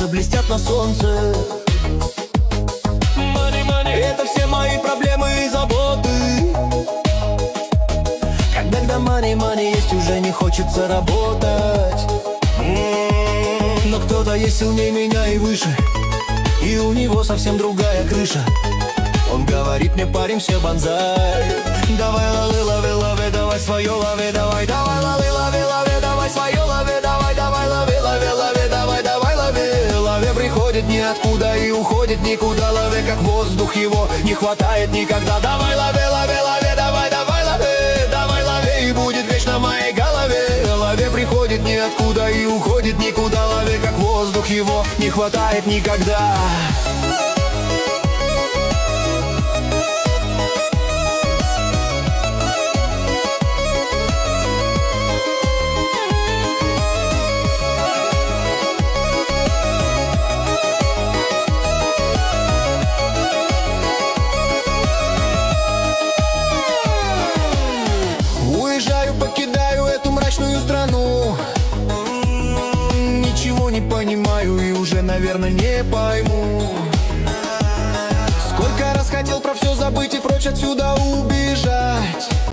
сердце блестят на солнце. Money, money. Это все мои проблемы и заботы. Когда money, money есть, уже не хочется работать. Но кто-то есть сильнее меня и выше, и у него совсем другая крыша. Он говорит мне: парень, все банзай. Давай лови, лови, лови, давай свое лови, давай. Давай лови, лови, лови, давай свое лови, давай. Давай лови, лови, лови, давай, давай лови. Лови приходит ниоткуда и уходит никуда. Лови как воздух, его не хватает никогда. Давай лови, лови, лови, давай, давай лови. Давай лови, и будет вечно в моей голове. Лови приходит ниоткуда и уходит никуда. Лови как воздух, его не хватает никогда. Уезжаю, покидаю эту мрачную страну. Ничего не понимаю и уже, наверное, не пойму. Сколько раз хотел про все забыть и прочь отсюда убежать.